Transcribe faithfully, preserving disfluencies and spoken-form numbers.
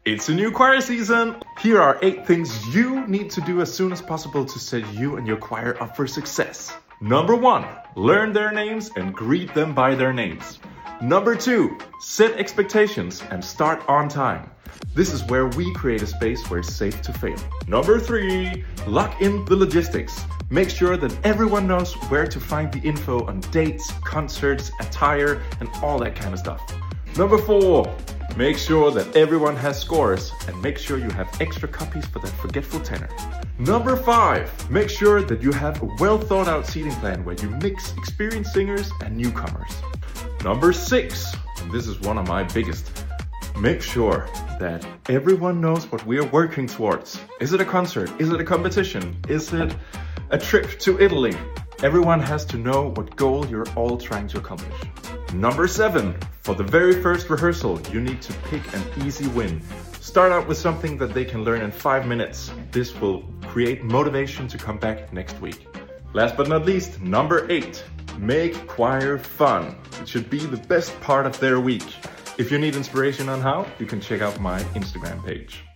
It's a new choir season! Here are eight things you need to do as soon as possible to set you and your choir up for success. Number one, learn their names and greet them by their names. Number two, set expectations and start on time. This is where we create a space where it's safe to fail. Number three, lock in the logistics. Make sure that everyone knows where to find the info on dates, concerts, attire, and all that kind of stuff. Number four, make sure that everyone has scores and make sure you have extra copies for that forgetful tenor. Number five, make sure that you have a well thought out seating plan where you mix experienced singers and newcomers. Number six, and this is one of my biggest, make sure that everyone knows what we are working towards. Is it a concert? Is it a competition? Is it a trip to Italy? Everyone has to know what goal you're all trying to accomplish. Number seven, for the very first rehearsal, you need to pick an easy win. Start out with something that they can learn in five minutes. This will create motivation to come back next week. Last but not least, number eight, make choir fun. It should be the best part of their week. If you need inspiration on how, you can check out my Instagram page.